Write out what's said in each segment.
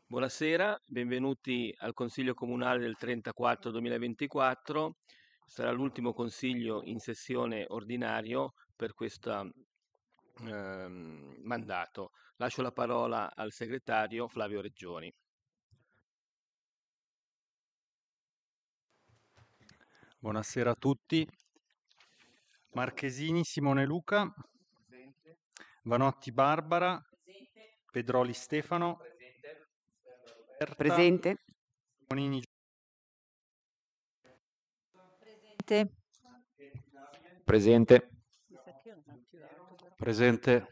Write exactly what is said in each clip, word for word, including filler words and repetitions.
Buonasera, benvenuti al Consiglio Comunale del trentaquattro duemilaventiquattro. Sarà l'ultimo consiglio in sessione ordinario per questo mandato. Lascio la parola al segretario Flavio Reggioni. Buonasera a tutti. Marchesini Simone Luca, Presente. Vanotti Barbara, Presente. Pedroli Stefano, Presente. Berta, Presente. Simonini Presente. Presente. presente.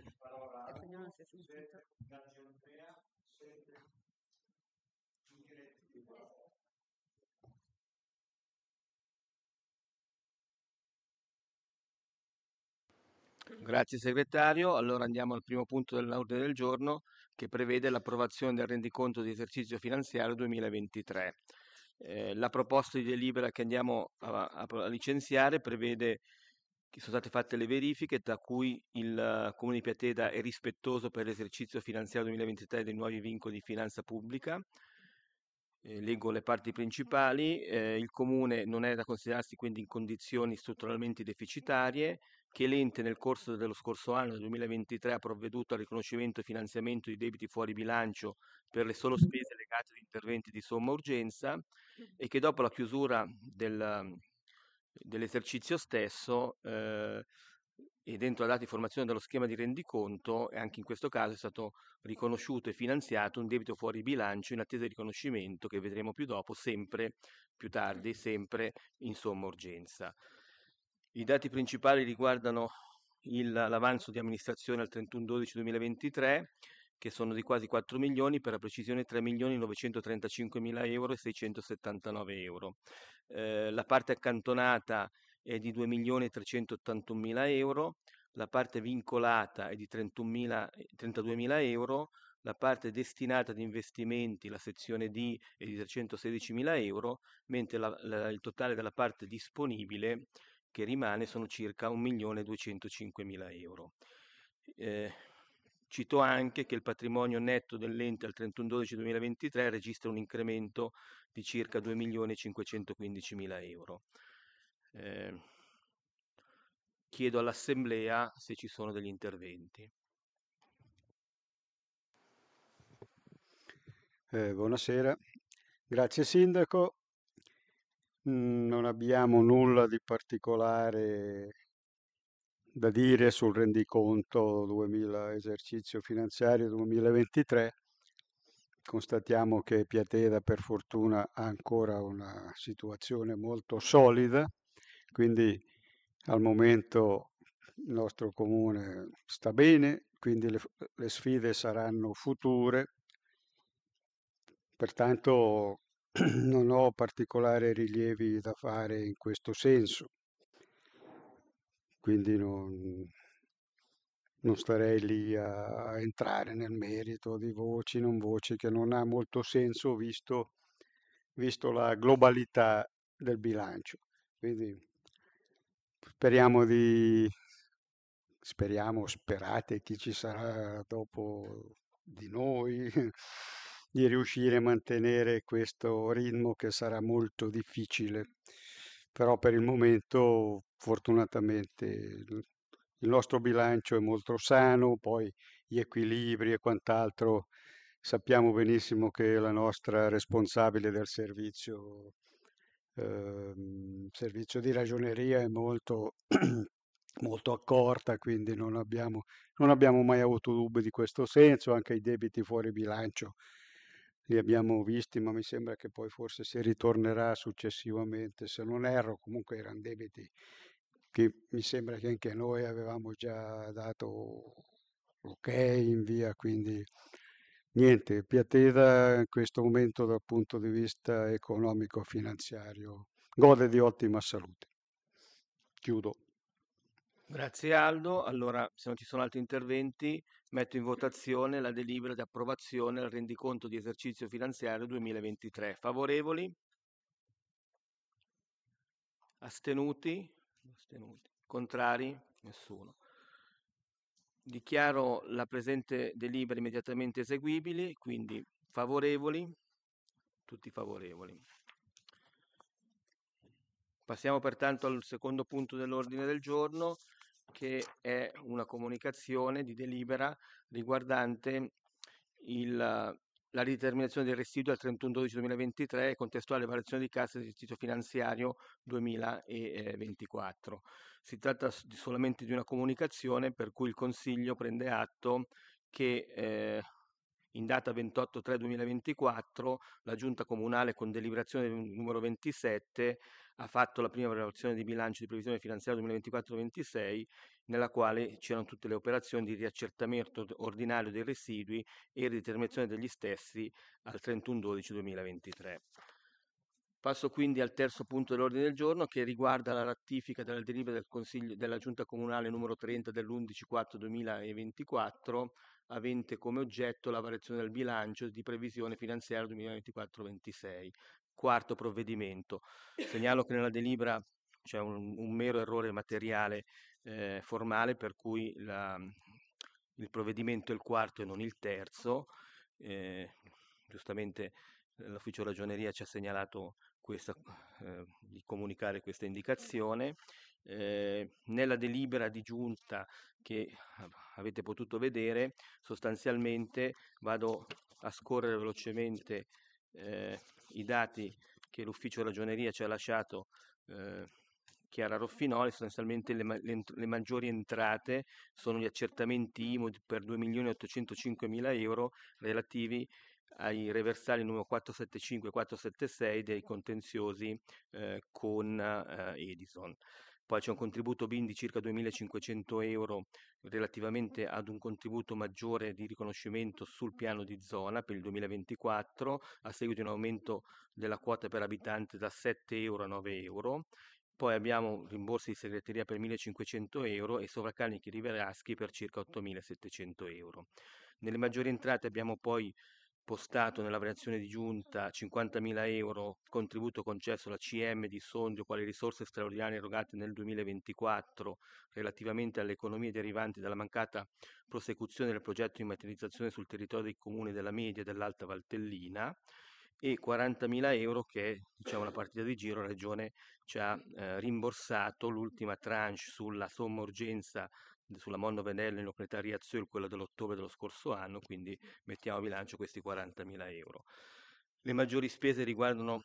Grazie segretario. Allora andiamo al primo punto dell'ordine del giorno che prevede l'approvazione del rendiconto di esercizio finanziario duemilaventitré. Eh, la proposta di delibera che andiamo a, a- a licenziare prevede che sono state fatte le verifiche, tra cui il eh, Comune di Piateda è rispettoso per l'esercizio finanziario duemilaventitré dei nuovi vincoli di finanza pubblica. Eh, leggo le parti principali. Eh, il Comune non è da considerarsi quindi in condizioni strutturalmente deficitarie, che l'ente nel corso dello scorso anno, del duemilaventitré, ha provveduto al riconoscimento e finanziamento di debiti fuori bilancio per le sole spese legate ad interventi di somma urgenza e che dopo la chiusura del, dell'esercizio stesso eh, e dentro la data di formazione dello schema di rendiconto, e anche in questo caso è stato riconosciuto e finanziato un debito fuori bilancio in attesa di riconoscimento, che vedremo più dopo, sempre più tardi, sempre in somma urgenza. I dati principali riguardano il- l'avanzo di amministrazione al trentuno dodici duemilaventitré, che sono di quasi quattro milioni, per la precisione tre milioni novecentotrentacinque mila euro e seicentosettantanove euro. Eh, la parte accantonata è di due milioni trecentottantuno mila euro, la parte vincolata è di trentaduemila euro, la parte destinata ad investimenti, la sezione D, è di trecentosedicimila euro, mentre la- la- il totale della parte disponibile che rimane sono circa un milione duecentocinquemila euro. Eh, Cito anche che il patrimonio netto dell'ente al trentuno dodici duemilaventitré registra un incremento di circa due milioni cinquecentoquindicimila euro. Eh, chiedo all'Assemblea se ci sono degli interventi. Eh, buonasera, grazie Sindaco. Mm, Non abbiamo nulla di particolare da dire sul rendiconto duemila, esercizio finanziario duemilaventitré. Constatiamo che Piateda per fortuna ha ancora una situazione molto solida, quindi al momento il nostro comune sta bene, quindi le, le sfide saranno future. Pertanto non ho particolari rilievi da fare in questo senso, quindi non, non starei lì a, a entrare nel merito di voci, non voci, che non ha molto senso visto, visto la globalità del bilancio. Quindi speriamo di, speriamo, sperate chi ci sarà dopo di noi, di riuscire a mantenere questo ritmo che sarà molto difficile. Però per il momento, fortunatamente, il il nostro bilancio è molto sano, poi gli equilibri e quant'altro. Sappiamo benissimo che la nostra responsabile del servizio, ehm, servizio di ragioneria è molto, molto accorta, quindi non abbiamo, non abbiamo mai avuto dubbi di questo senso, anche i debiti fuori bilancio li abbiamo visti, ma mi sembra che poi forse si ritornerà successivamente, se non erro, comunque erano debiti che mi sembra che anche noi avevamo già dato ok in via, quindi niente, Piateda in questo momento dal punto di vista economico-finanziario gode di ottima salute. Chiudo. Grazie Aldo. Allora, se non ci sono altri interventi, metto in votazione la delibera di approvazione del rendiconto di esercizio finanziario duemilaventitré. Favorevoli? Astenuti? Astenuti. Contrari? Nessuno. Dichiaro la presente delibera immediatamente eseguibili, quindi Favorevoli? Tutti favorevoli. Passiamo pertanto al secondo punto dell'ordine del giorno, che è una comunicazione di delibera riguardante il, la rideterminazione del residuo al trentuno dicembre duemilaventitré e contestuale variazione di cassa dell'esercizio finanziario duemilaventiquattro. Si tratta s- di- solamente di una comunicazione per cui il Consiglio prende atto che eh, in data ventotto tre duemilaventiquattro la Giunta Comunale con deliberazione numero ventisette ha fatto la prima valutazione di bilancio di previsione finanziaria duemilaventiquattro ventisei, nella quale c'erano tutte le operazioni di riaccertamento ordinario dei residui e rideterminazione degli stessi al trentuno dicembre duemilaventitré. Passo quindi al terzo punto dell'ordine del giorno, che riguarda la ratifica della delibera del Consiglio della Giunta Comunale numero trenta dell'undici quattro duemilaventiquattro, avente come oggetto la variazione del bilancio di previsione finanziaria duemilaventiquattro ventisei. Quarto provvedimento. Segnalo che nella delibera c'è un, un mero errore materiale eh, formale, per cui la- il provvedimento è il quarto e non il terzo. Eh, giustamente eh, l'ufficio ragioneria ci ha segnalato questa, eh, di comunicare questa indicazione. Eh, nella delibera di giunta che avete potuto vedere, sostanzialmente vado a scorrere velocemente eh, i dati che l'ufficio ragioneria ci ha lasciato. eh, Chiara Roffinoli, sostanzialmente le, ma- le ent- le maggiori entrate sono gli accertamenti I M U per due milioni ottocentocinquemila euro relativi ai reversali numero quattrocentosettantacinque e quattrocentosettantasei dei contenziosi eh, con eh, Edison. Poi c'è un contributo B I N di circa duemilacinquecento euro relativamente ad un contributo maggiore di riconoscimento sul piano di zona per il duemilaventiquattro, a seguito di un aumento della quota per abitante da sette euro a nove euro. Poi abbiamo rimborsi di segreteria per millecinquecento euro e sovraccarichi riveraschi per circa ottomilasettecento euro. Nelle maggiori entrate abbiamo poi postato nella variazione di giunta cinquantamila euro contributo concesso alla C M di Sondrio quali risorse straordinarie erogate nel duemilaventiquattro relativamente alle economie derivanti dalla mancata prosecuzione del progetto di materializzazione sul territorio dei comuni della Media e dell'Alta Valtellina, e quarantamila euro che, diciamo, la partita di giro, la Regione ci ha eh, rimborsato l'ultima tranche sulla somma urgenza sulla Monno Venello in località Riazzurro, quella dell'ottobre dello scorso anno, quindi mettiamo a bilancio questi quarantamila euro. Le maggiori spese riguardano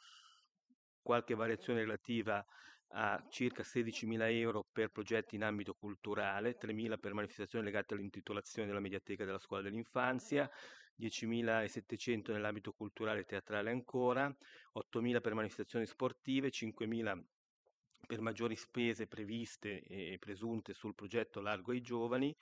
qualche variazione relativa a circa sedicimila euro per progetti in ambito culturale, tremila per manifestazioni legate all'intitolazione della mediateca della scuola dell'infanzia, diecimilasettecento nell'ambito culturale e teatrale ancora, ottomila per manifestazioni sportive, cinquemila per maggiori spese previste e presunte sul progetto Largo ai Giovani,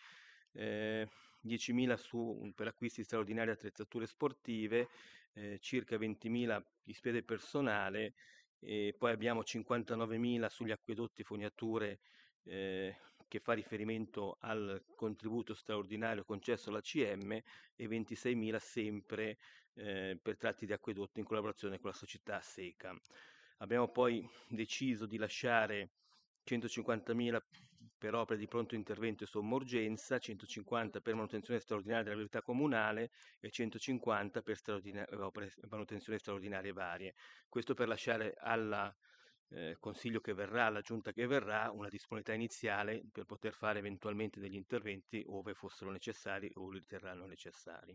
eh, diecimila su, per acquisti straordinari di attrezzature sportive, eh, circa ventimila di spese personale, e poi abbiamo cinquantanovemila sugli acquedotti e fognature eh, che fa riferimento al contributo straordinario concesso alla C M, e ventiseimila sempre eh, per tratti di acquedotto in collaborazione con la società SECA. Abbiamo poi deciso di lasciare centocinquantamila per opere di pronto intervento e somma urgenza, centocinquanta per manutenzione straordinaria della viabilità comunale e centocinquanta per straordina- opere, manutenzioni straordinarie varie. Questo per lasciare al eh, Consiglio che verrà, alla Giunta che verrà, una disponibilità iniziale per poter fare eventualmente degli interventi ove fossero necessari o li riterranno necessari.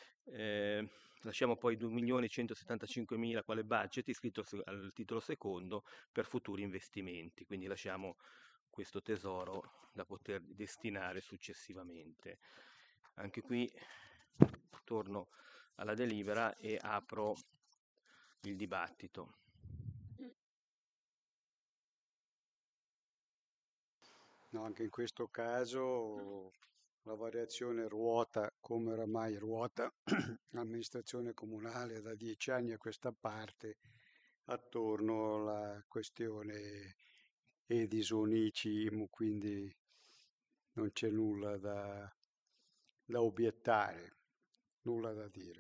Eh, lasciamo poi due milioni centosettantacinquemila quale budget iscritto al, se- al titolo secondo per futuri investimenti, quindi lasciamo questo tesoro da poter destinare successivamente. Anche qui torno alla delibera e apro il dibattito. No, anche in questo caso la variazione ruota come oramai ruota l'amministrazione comunale da dieci anni a questa parte attorno alla questione Edison, I C I, M U, quindi non c'è nulla da, da obiettare, nulla da dire.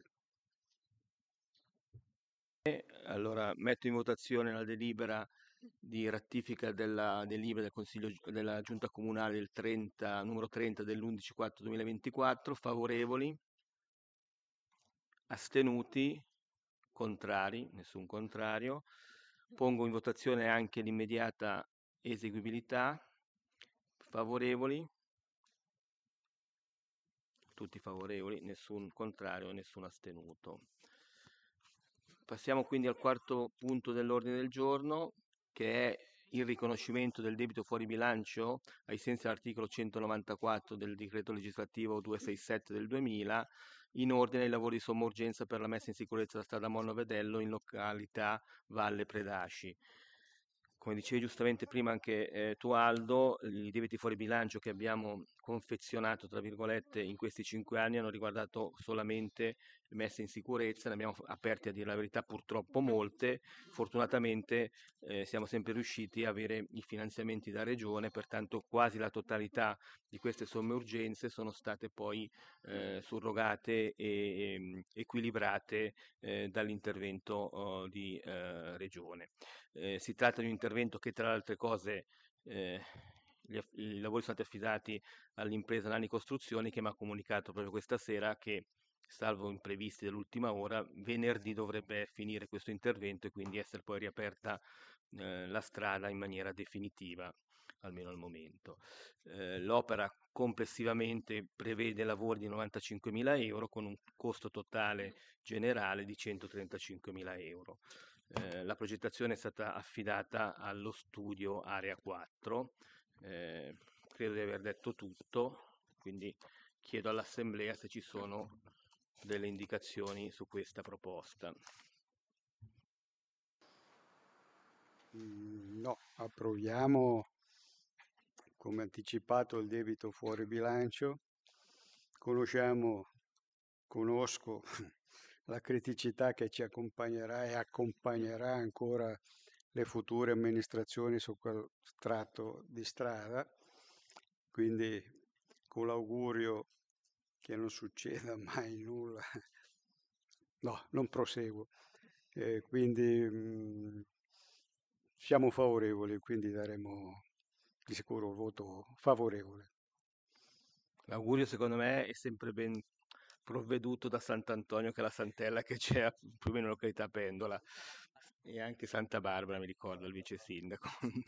Allora metto in votazione la delibera di ratifica della delibera del Consiglio della Giunta Comunale del trenta, numero trenta dell'undici quattro duemilaventiquattro. Favorevoli? Astenuti? Contrari? Nessun contrario. Pongo in votazione anche l'immediata eseguibilità. Favorevoli? Tutti favorevoli, nessun contrario, nessun astenuto. Passiamo quindi al quarto punto dell'ordine del giorno, che è il riconoscimento del debito fuori bilancio ai sensi dell'articolo centonovantaquattro del decreto legislativo duecentosessantasette del duemila, in ordine ai lavori di somma urgenza per la messa in sicurezza della strada Monno Vedello in località Valle Predasci. Come dicevi giustamente prima anche eh, tu Aldo, i debiti fuori bilancio che abbiamo confezionato, tra virgolette, in questi cinque anni hanno riguardato solamente messe in sicurezza, ne abbiamo aperti a dire la verità purtroppo molte, fortunatamente eh, siamo sempre riusciti a avere i finanziamenti da regione, pertanto quasi la totalità di queste somme urgenze sono state poi eh, surrogate e, e equilibrate eh, dall'intervento oh, di eh, regione. Eh, si tratta di un intervento che tra le altre cose eh, gli aff- i lavori sono stati affidati all'impresa Nani Costruzioni che mi ha comunicato proprio questa sera che, salvo imprevisti dell'ultima ora, venerdì dovrebbe finire questo intervento e quindi essere poi riaperta eh, la strada in maniera definitiva, almeno al momento. Eh, l'opera complessivamente prevede lavori di novantacinquemila euro con un costo totale generale di centotrentacinquemila euro. Eh, la progettazione è stata affidata allo studio Area quattro. Eh, credo di aver detto tutto, quindi chiedo all'Assemblea se ci sono delle indicazioni su questa proposta. Mm, No, approviamo come anticipato il debito fuori bilancio. Conosciamo, conosco la criticità che ci accompagnerà e accompagnerà ancora le future amministrazioni su quel tratto di strada, quindi con l'augurio che non succeda mai nulla. No, non proseguo. Eh, quindi mh, siamo favorevoli, quindi daremo di sicuro un voto favorevole. L'augurio secondo me è sempre ben provveduto da Sant'Antonio, che è la Santella che c'è a- più o meno in località Pendola, e anche Santa Barbara, mi ricordo, il vice sindaco,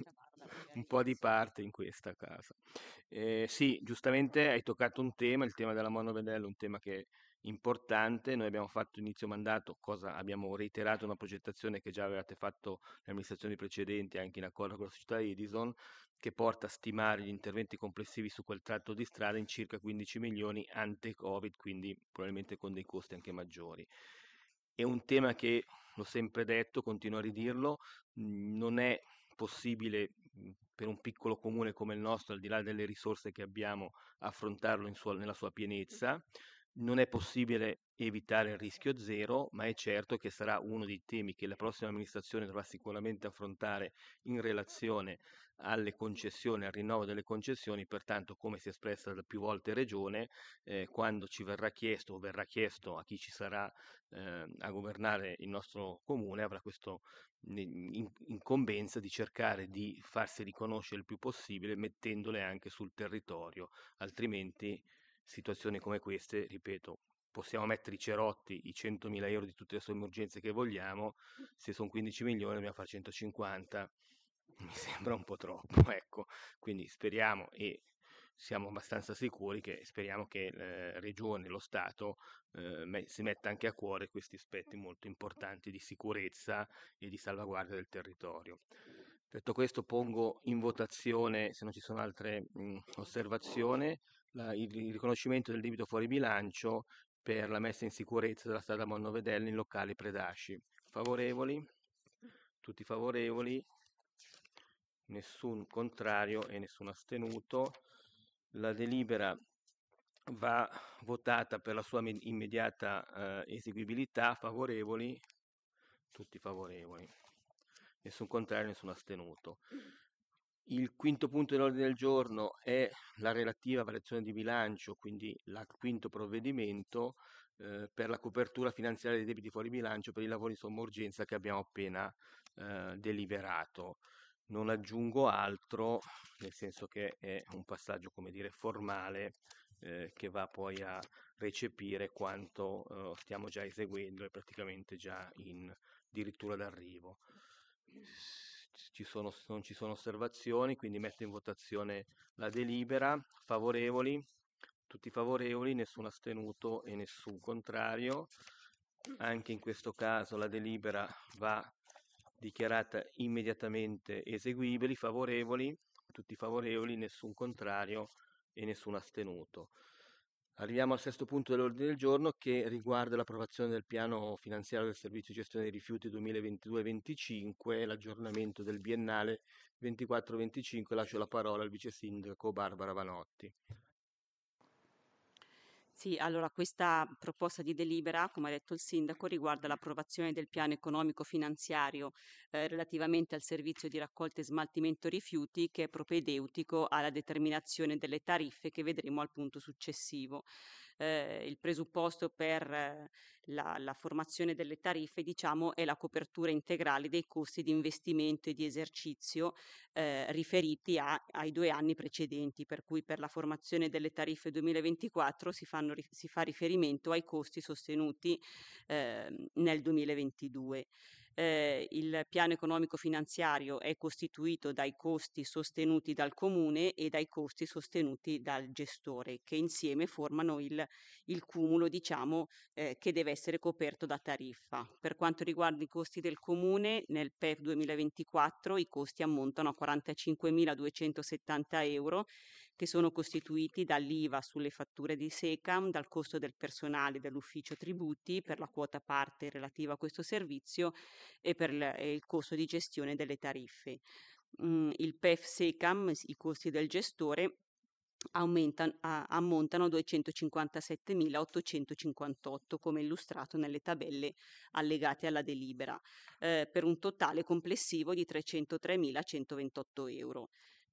un po' di parte in questa casa. Eh, sì, giustamente hai toccato un tema, il tema della monovedella, un tema che è importante. Noi abbiamo fatto inizio mandato, cosa abbiamo reiterato una progettazione che già avevate fatto le amministrazioni precedenti, anche in accordo con la società Edison, che porta a stimare gli interventi complessivi su quel tratto di strada in circa quindici milioni ante Covid, quindi probabilmente con dei costi anche maggiori. È un tema che, l'ho sempre detto, continuo a ridirlo, mh, non è possibile mh, per un piccolo comune come il nostro, al di là delle risorse che abbiamo, affrontarlo in sua- nella sua pienezza. Non è possibile evitare il rischio zero, ma è certo che sarà uno dei temi che la prossima amministrazione dovrà sicuramente affrontare in relazione alle concessioni, al rinnovo delle concessioni. Pertanto, come si è espressa da più volte Regione, eh, quando ci verrà chiesto o verrà chiesto a chi ci sarà eh, a governare il nostro comune, avrà questa incombenza di cercare di farsi riconoscere il più possibile mettendole anche sul territorio, altrimenti situazioni come queste, ripeto, possiamo mettere i cerotti, i centomila euro di tutte le sue emergenze che vogliamo, se sono quindici milioni dobbiamo fare centocinquanta, mi sembra un po' troppo, ecco. Quindi speriamo e siamo abbastanza sicuri che speriamo che la Regione, lo Stato, eh, me- si metta anche a cuore questi aspetti molto importanti di sicurezza e di salvaguardia del territorio. Detto questo, pongo in votazione, se non ci sono altre mh, osservazioni, la- il, il riconoscimento del debito fuori bilancio per la messa in sicurezza della strada Monnovedelli in locali Predasci. Favorevoli? Tutti favorevoli? Nessun contrario e nessun astenuto. La delibera va votata per la sua imme- immediata eh, eseguibilità. Favorevoli? Tutti favorevoli. Nessun contrario, nessun astenuto. Il quinto punto dell'ordine del giorno è la relativa variazione di bilancio, quindi il quinto provvedimento eh, per la copertura finanziaria dei debiti fuori bilancio per i lavori di somma urgenza che abbiamo appena eh, deliberato. Non aggiungo altro, nel senso che è un passaggio, come dire, formale eh, che va poi a recepire quanto eh, stiamo già eseguendo e praticamente già in dirittura d'arrivo. Ci sono, non ci sono osservazioni, quindi metto in votazione la delibera. Favorevoli? Tutti favorevoli, nessun astenuto e nessun contrario. Anche in questo caso la delibera va dichiarata immediatamente eseguibili. Favorevoli? Tutti favorevoli, nessun contrario e nessun astenuto. Arriviamo al sesto punto dell'ordine del giorno, che riguarda l'approvazione del piano finanziario del servizio di gestione dei rifiuti duemilaventidue venticinque e l'aggiornamento del biennale ventiquattro venticinque. Lascio la parola al vice sindaco Barbara Vanotti. Sì, allora questa proposta di delibera, come ha detto il sindaco, riguarda l'approvazione del piano economico finanziario eh, relativamente al servizio di raccolta e smaltimento rifiuti, che è propedeutico alla determinazione delle tariffe che vedremo al punto successivo. Eh, il presupposto per eh, la, la formazione delle tariffe, diciamo, è la copertura integrale dei costi di investimento e di esercizio eh, riferiti a- ai due anni precedenti, per cui per la formazione delle tariffe duemilaventiquattro si, fanno, ri- si fa riferimento ai costi sostenuti eh, nel duemilaventidue. Eh, il piano economico finanziario è costituito dai costi sostenuti dal comune e dai costi sostenuti dal gestore, che insieme formano il, il cumulo, diciamo, eh, che deve essere coperto da tariffa. Per quanto riguarda i costi del comune, nel P E F duemilaventiquattro i costi ammontano a quarantacinquemiladuecentosettanta euro, che sono costituiti dall'I V A sulle fatture di SECAM, dal costo del personale dell'ufficio tributi per la quota parte relativa a questo servizio e per il, e il costo di gestione delle tariffe. Mm, il P E F SECAM, i costi del gestore, aumentano, a, ammontano a duecentocinquantasettemilaottocentocinquantotto, come illustrato nelle tabelle allegate alla delibera, eh, per un totale complessivo di trecentotremilacentoventotto euro.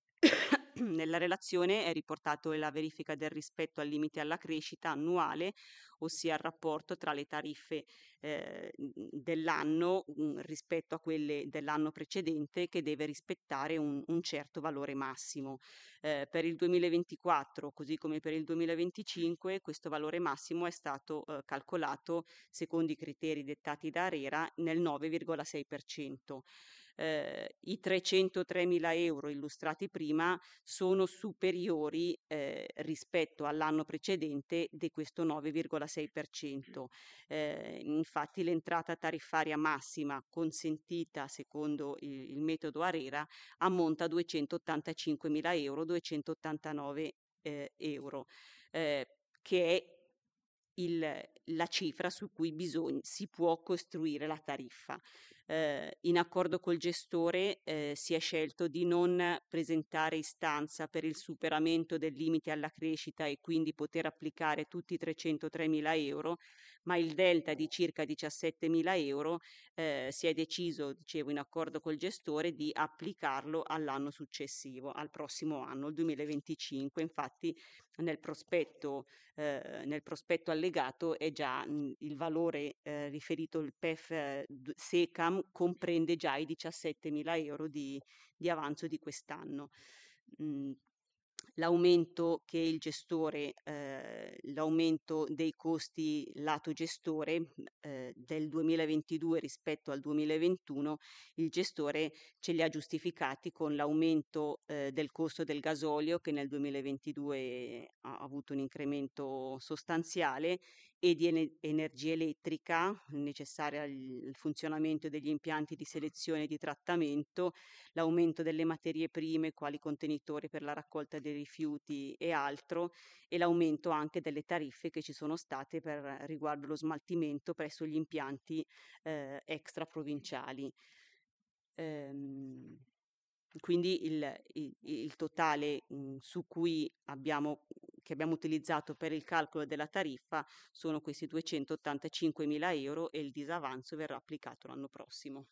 Nella relazione è riportato la verifica del rispetto al limite alla crescita annuale, ossia il rapporto tra le tariffe eh, dell'anno mh, rispetto a quelle dell'anno precedente, che deve rispettare un, un certo valore massimo. Eh, per il duemilaventiquattro, così come per il duemilaventicinque, questo valore massimo è stato eh, calcolato secondo i criteri dettati da ARERA nel nove virgola sei per cento. Eh, I trecentotremila euro illustrati prima sono superiori eh, rispetto all'anno precedente di questo nove virgola sei per cento. Eh, infatti l'entrata tariffaria massima consentita secondo il, il metodo ARERA ammonta a duecentottantacinquemila euro, duecentottantanove eh, euro, eh, che è il, la cifra su cui bisogna, si può costruire la tariffa. Eh, in accordo col gestore eh, si è scelto di non presentare istanza per il superamento del limite alla crescita e quindi poter applicare tutti i trecentotremila euro, ma il delta di circa diciassettemila euro eh, si è deciso, dicevo, in accordo col gestore, di applicarlo all'anno successivo, al prossimo anno, il duemilaventicinque. Infatti nel prospetto, eh, nel prospetto allegato è già mh, il valore eh, riferito al P E F eh, d- SECAM comprende già i diciassettemila euro di, di avanzo di quest'anno. Mm, L'aumento che il gestore, eh, l'aumento dei costi lato gestore eh, del duemilaventidue rispetto al duemilaventuno, il gestore ce li ha giustificati con l'aumento eh, del costo del gasolio, che nel duemilaventidue ha avuto un incremento sostanziale, e di ene- energia elettrica necessaria al al funzionamento degli impianti di selezione e di trattamento, l'aumento delle materie prime quali contenitori per la raccolta dei rifiuti e altro, e l'aumento anche delle tariffe che ci sono state per riguardo lo smaltimento presso gli impianti eh, extraprovinciali. Ehm, quindi il, il- il totale mh, su cui abbiamo, che abbiamo utilizzato per il calcolo della tariffa sono questi duecentottantacinquemila euro, e il disavanzo verrà applicato l'anno prossimo.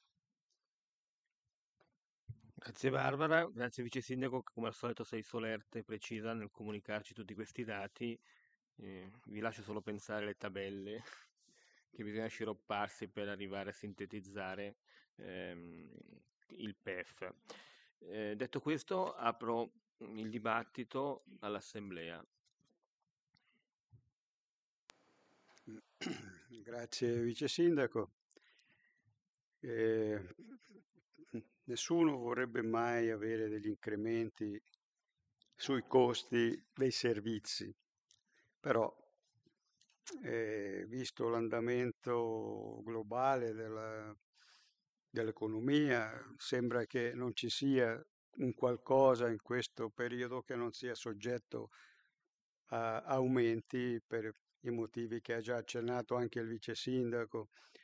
Grazie Barbara, grazie Vice Sindaco, che come al solito sei solerte e precisa nel comunicarci tutti questi dati. Eh, vi lascio solo pensare alle tabelle che bisogna sciropparsi per arrivare a sintetizzare ehm, il P E F. Eh, detto questo, apro il dibattito all'Assemblea. grazie Vice Sindaco. Eh, nessuno vorrebbe mai avere degli incrementi sui costi dei servizi, però eh, visto l'andamento globale della- dell'economia, sembra che non ci sia un qualcosa in questo periodo che non sia soggetto a aumenti per i motivi che ha già accennato anche il vice sindaco.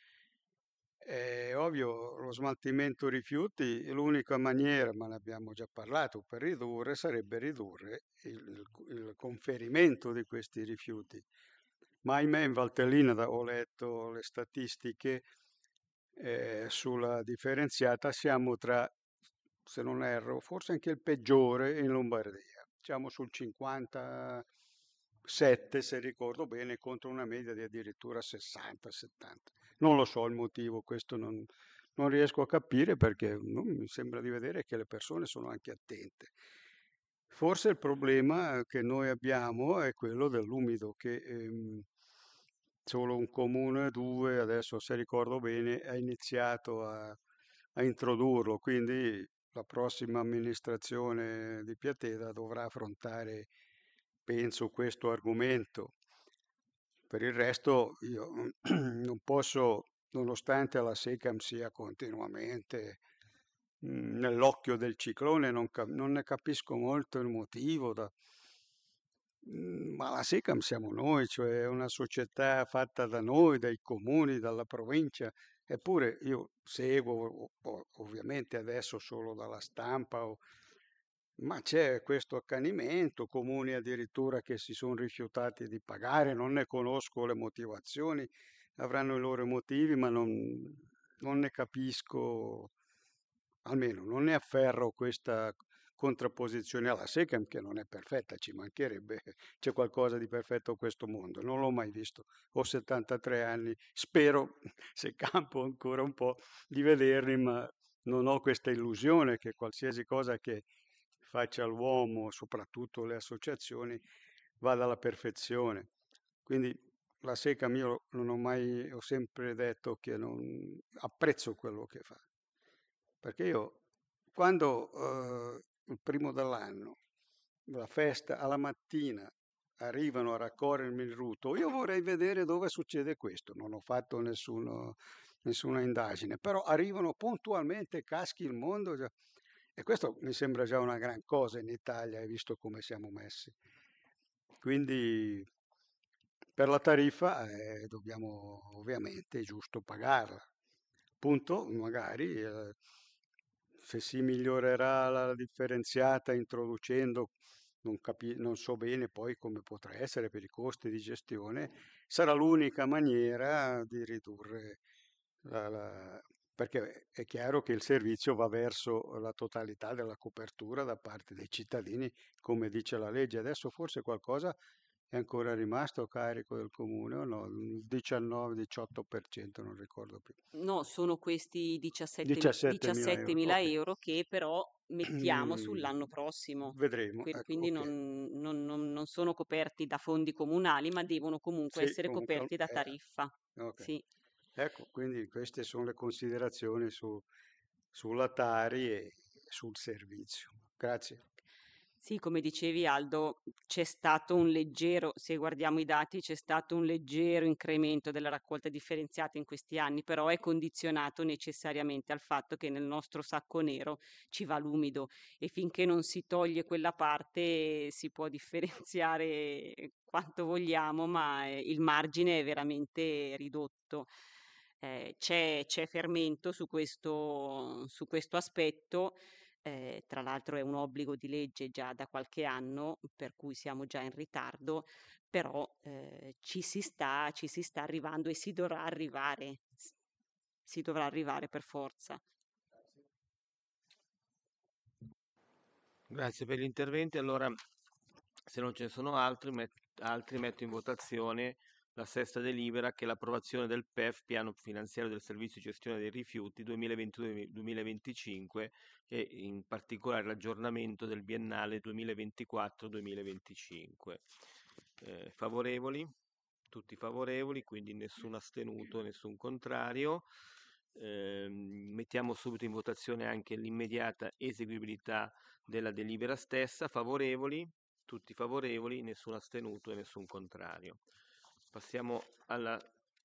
È ovvio, lo smaltimento rifiuti, l'unica maniera, ma ne abbiamo già parlato, per ridurre sarebbe ridurre il, il- il conferimento di questi rifiuti. Ma ahimè in Valtellina da- ho letto le statistiche eh, sulla differenziata, siamo tra, se non erro, forse anche il peggiore in Lombardia. Siamo sul cinquantasette, se ricordo bene, contro una media di addirittura sessanta settanta. Non lo so il motivo, questo non, non riesco a capire perché no, mi sembra di vedere che le persone sono anche attente. Forse il problema che noi abbiamo è quello dell'umido, che ehm, solo un comune, due, adesso se ricordo bene, ha iniziato a, a introdurlo, quindi la prossima amministrazione di Piateda dovrà affrontare, penso, questo argomento. Per il resto io non posso, nonostante la SECAM sia continuamente mm, nell'occhio del ciclone, non, cap- non ne capisco molto il motivo. da- Mm, Ma la SECAM siamo noi, cioè è una società fatta da noi, dai comuni, dalla provincia. Eppure io seguo, o- o- ovviamente adesso solo dalla stampa, o- ma c'è questo accanimento, comuni addirittura che si sono rifiutati di pagare, non ne conosco le motivazioni, avranno i loro motivi, ma non, non ne capisco, almeno non ne afferro questa contrapposizione alla SECAM, che non è perfetta, ci mancherebbe, c'è qualcosa di perfetto in questo mondo, non l'ho mai visto, ho settantatré anni, spero, se campo ancora un po', di vederli, ma non ho questa illusione che qualsiasi cosa che faccia l'uomo, soprattutto le associazioni, vada alla perfezione. Quindi la SECAM io non ho mai, ho sempre detto che non apprezzo quello che fa, perché io quando eh, il primo dell'anno, la festa alla mattina, arrivano a raccogliermi il rutto, io vorrei vedere dove succede questo, non ho fatto nessuno- nessuna indagine, però arrivano puntualmente, caschi il mondo, già- e questo mi sembra già una gran cosa in Italia, hai visto come siamo messi. Quindi per la tariffa eh, dobbiamo ovviamente, è giusto pagarla. Punto, magari eh, se si migliorerà la differenziata introducendo, non, capi- non so bene poi come potrà essere per i costi di gestione, sarà l'unica maniera di ridurre la, la- perché è chiaro che il servizio va verso la totalità della copertura da parte dei cittadini, come dice la legge. Adesso forse qualcosa è ancora rimasto a carico del comune o no? Il diciannove diciotto per cento, non ricordo più. No, sono questi diciassette mi- diciassettemila euro, diciassettemila ok. euro che però mettiamo Mm, sull'anno prossimo. vedremo, Que- ecco, Quindi ok. non, non- non- non sono coperti da fondi comunali, ma devono comunque Sì, essere comunque, coperti da eh, tariffa. ok. Sì. Ecco, quindi queste sono le considerazioni su, sulla Tari e sul servizio. Grazie. Sì, come dicevi Aldo, c'è stato un leggero, se guardiamo i dati, c'è stato un leggero incremento della raccolta differenziata in questi anni, però è condizionato necessariamente al fatto che nel nostro sacco nero ci va l'umido e finché non si toglie quella parte si può differenziare quanto vogliamo, ma eh, il margine è veramente ridotto. Eh, c'è, c'è fermento su questo, su questo aspetto. Eh, tra l'altro è un obbligo di legge già da qualche anno, per cui siamo già in ritardo, però eh, ci si sta, ci si sta arrivando e si dovrà arrivare, s- si dovrà arrivare per forza. Grazie per gli interventi. Allora, se non ce ne sono altri, met- altri metto in votazione la sesta delibera che è l'approvazione del P E F, Piano Finanziario del Servizio di Gestione dei Rifiuti duemilaventidue duemilaventicinque e in particolare l'aggiornamento del biennale duemilaventiquattro duemilaventicinque. Eh, favorevoli? tutti favorevoli, quindi nessun astenuto, nessun contrario. Ehm, mettiamo subito in votazione anche l'immediata eseguibilità della delibera stessa. Favorevoli, tutti favorevoli, nessun astenuto e nessun contrario. Passiamo alla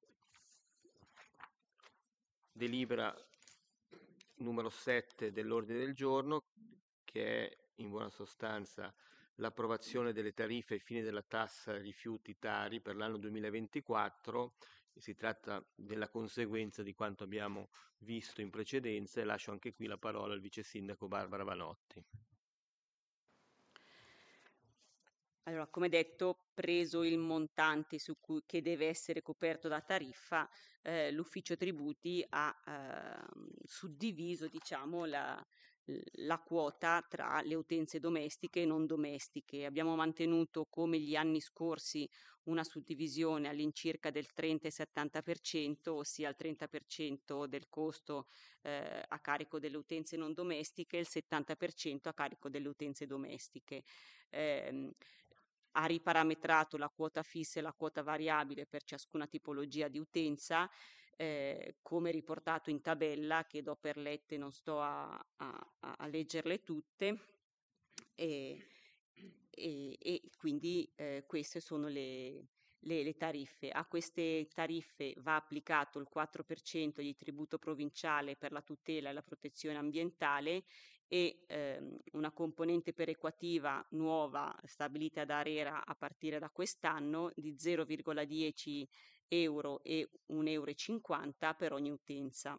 delibera numero sette dell'ordine del giorno, che è in buona sostanza l'approvazione delle tariffe ai fini della tassa rifiuti Tari per l'anno duemilaventiquattro. Si tratta della conseguenza di quanto abbiamo visto in precedenza e lascio anche qui la parola al vice sindaco Barbara Vanotti. Allora, come detto, preso il montante su cui, che deve essere coperto da tariffa, eh, l'ufficio tributi ha ehm, suddiviso, diciamo, la, la quota tra le utenze domestiche e non domestiche. Abbiamo mantenuto, come gli anni scorsi, una suddivisione all'incirca del trenta e settanta per cento, ossia il trenta per cento del costo eh, a carico delle utenze non domestiche e il settanta per cento a carico delle utenze domestiche. Ehm, ha riparametrato la quota fissa e la quota variabile per ciascuna tipologia di utenza, eh, come riportato in tabella, che do per lette, non sto a, a- a leggerle tutte. E, e- e quindi eh, queste sono le, le- le tariffe. A queste tariffe va applicato il quattro per cento di tributo provinciale per la tutela e la protezione ambientale e ehm, una componente perequativa nuova stabilita da ARERA a partire da quest'anno di zero virgola dieci euro e un euro e cinquanta per ogni utenza.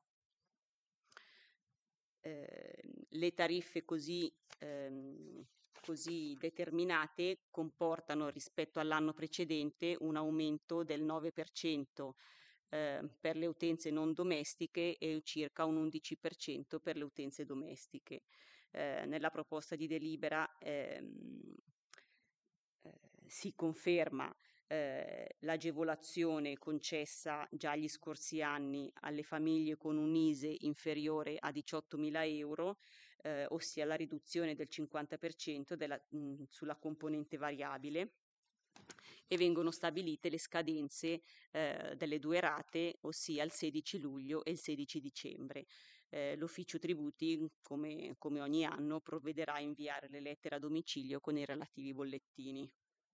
Eh, le tariffe così, ehm, così determinate comportano rispetto all'anno precedente un aumento del nove per cento eh, per le utenze non domestiche e circa un undici per cento per le utenze domestiche. Eh, nella proposta di delibera ehm, eh, si conferma eh, l'agevolazione concessa già gli scorsi anni alle famiglie con un I S E inferiore a diciottomila euro, eh, ossia la riduzione del cinquanta per cento della, mh, sulla componente variabile, e vengono stabilite le scadenze eh, delle due rate, ossia il sedici luglio e il sedici dicembre. Eh, l'ufficio tributi, come, come ogni anno, provvederà a inviare le lettere a domicilio con i relativi bollettini.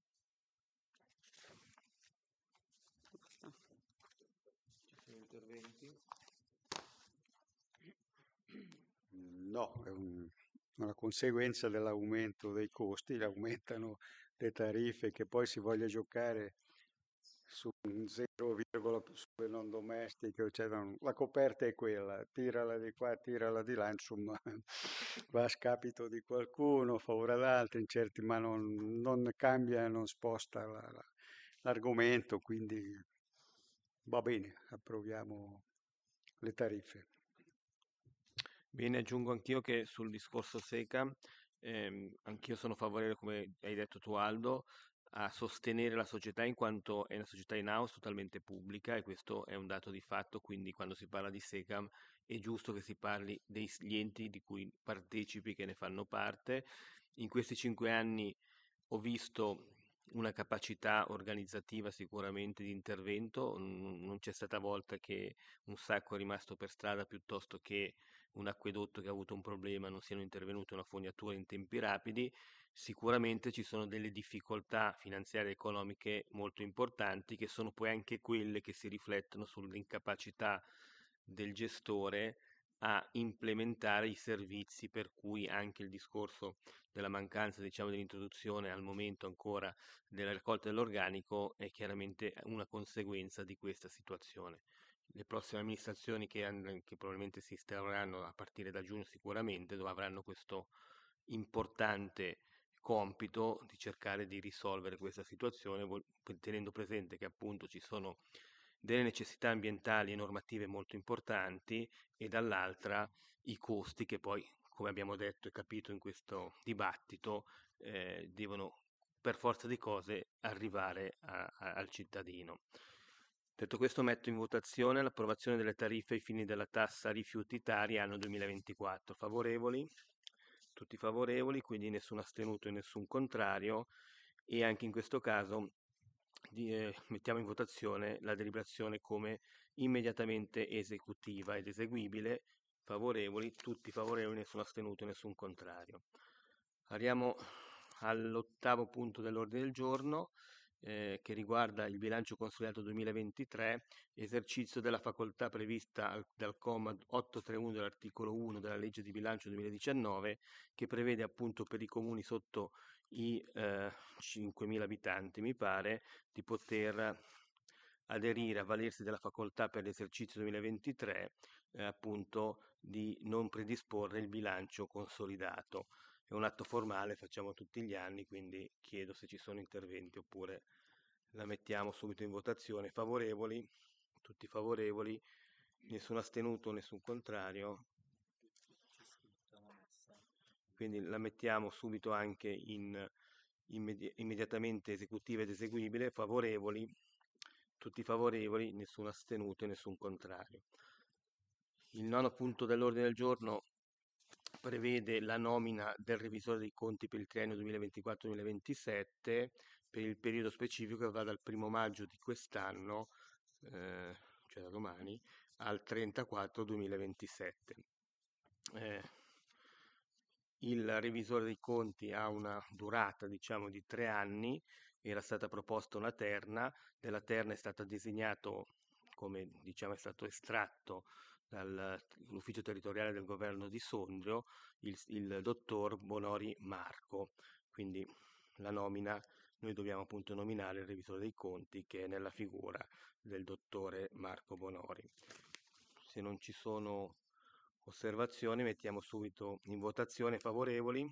Basta. Ci sono interventi? No, è un- una conseguenza dell'aumento dei costi, aumentano le tariffe, che poi si voglia giocare su un zero, sulle non domestiche, eccetera. La coperta è quella, tirala di qua, tirala di là, insomma, va a scapito di qualcuno, a favore d'altri, in certi, ma non, non cambia, non sposta la- la- l'argomento, quindi va bene, approviamo le tariffe. Bene, aggiungo anch'io che sul discorso SECAM, ehm, anch'io sono favorevole, come hai detto tu Aldo, a sostenere la società in quanto è una società in house totalmente pubblica e questo è un dato di fatto, quindi quando si parla di SECAM è giusto che si parli degli enti di cui partecipi, che ne fanno parte. In questi cinque anni ho visto una capacità organizzativa sicuramente di intervento, non non c'è stata volta che un sacco è rimasto per strada piuttosto che un acquedotto che ha avuto un problema non siano intervenute una fognatura in tempi rapidi. Sicuramente ci sono delle difficoltà finanziarie e economiche molto importanti che sono poi anche quelle che si riflettono sull'incapacità del gestore a implementare i servizi, per cui anche il discorso della mancanza, diciamo, dell'introduzione al momento ancora della raccolta dell'organico è chiaramente una conseguenza di questa situazione. Le prossime amministrazioni che, and- che probabilmente si instaureranno a partire da giugno sicuramente dov- avranno questo importante compito di cercare di risolvere questa situazione, vol- tenendo presente che appunto ci sono delle necessità ambientali e normative molto importanti e dall'altra i costi che poi, come abbiamo detto e capito in questo dibattito, eh, devono per forza di cose arrivare a- a- al cittadino. Detto questo, metto in votazione l'approvazione delle tariffe ai fini della tassa rifiuti Tari anno duemilaventiquattro. Favorevoli? Tutti favorevoli, quindi nessun astenuto e nessun contrario. E anche in questo caso di- eh, mettiamo in votazione la deliberazione come immediatamente esecutiva ed eseguibile. Favorevoli, tutti favorevoli, nessuno astenuto, nessun contrario. Arriviamo all'ottavo punto dell'ordine del giorno, eh, che riguarda il bilancio consolidato duemilaventitré, esercizio della facoltà prevista al- dal comma ottocentotrentuno dell'articolo uno della legge di bilancio duemiladiciannove, che prevede appunto per i comuni sotto i eh, cinquemila abitanti, mi pare, di poter aderire, avvalersi della facoltà per l'esercizio duemilaventitré, eh, appunto di non predisporre il bilancio consolidato. È un atto formale, facciamo tutti gli anni, quindi chiedo se ci sono interventi oppure la mettiamo subito in votazione. Favorevoli? Tutti favorevoli? Nessun astenuto, nessun contrario? Quindi la mettiamo subito anche in immedi- immediatamente esecutiva ed eseguibile. Favorevoli? Tutti favorevoli, nessun astenuto e nessun contrario. Il nono punto dell'ordine del giorno prevede la nomina del revisore dei conti per il triennio duemilaventiquattro duemilaventisette per il periodo specifico che va dal primo maggio di quest'anno, eh, cioè da domani, al trentaquattro duemilaventisette. Eh, il revisore dei conti ha una durata, diciamo, di tre anni, era stata proposta una terna, della terna è stato designato, come diciamo è stato estratto dall'ufficio territoriale del governo di Sondrio, il, il dottor Bonori Marco. Quindi la nomina, noi dobbiamo appunto nominare il revisore dei conti che è nella figura del dottore Marco Bonori. Se non ci sono osservazioni, mettiamo subito in votazione. Favorevoli?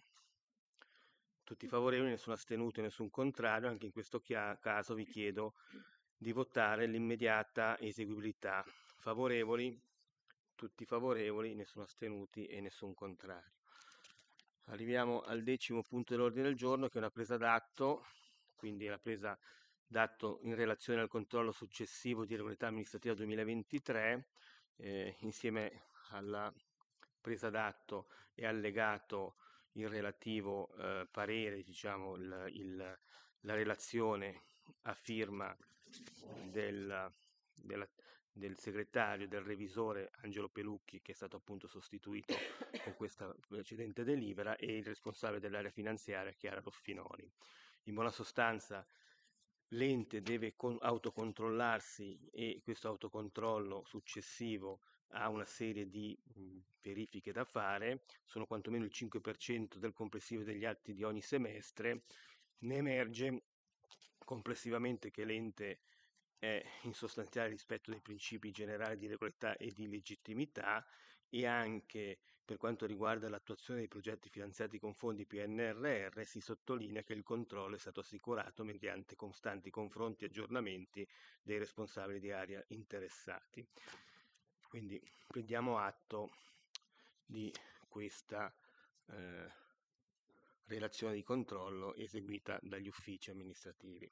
Tutti favorevoli, nessun astenuto e nessun contrario. Anche in questo chia- caso vi chiedo di votare l'immediata eseguibilità. Favorevoli? Tutti favorevoli, nessun astenuti e nessun contrario. Arriviamo al decimo punto dell'ordine del giorno, che è una presa d'atto, quindi la presa d'atto in relazione al controllo successivo di regolarità amministrativa duemilaventitré, eh, insieme alla presa d'atto è allegato il relativo eh, parere, diciamo, il, il- la relazione a firma del, della- del segretario, del revisore Angelo Pelucchi, che è stato appunto sostituito con questa precedente delibera, e il responsabile dell'area finanziaria, Chiara Roffinori. In buona sostanza, l'ente deve con- autocontrollarsi e questo autocontrollo successivo ha una serie di mh, verifiche da fare, sono quantomeno il cinque per cento del complessivo degli atti di ogni semestre. Ne emerge complessivamente che l'ente è in sostanziale rispetto dei principi generali di regolarità e di legittimità, e anche per quanto riguarda l'attuazione dei progetti finanziati con fondi P N R R si sottolinea che il controllo è stato assicurato mediante costanti confronti e aggiornamenti dei responsabili di area interessati. Quindi prendiamo atto di questa eh, relazione di controllo eseguita dagli uffici amministrativi.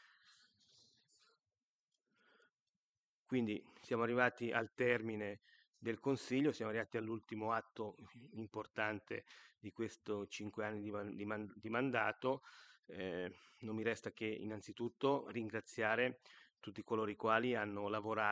Quindi siamo arrivati al termine del Consiglio, siamo arrivati all'ultimo atto importante di questo cinque anni di, man- di man- di mandato. Eh, non mi resta che innanzitutto ringraziare tutti coloro i quali hanno lavorato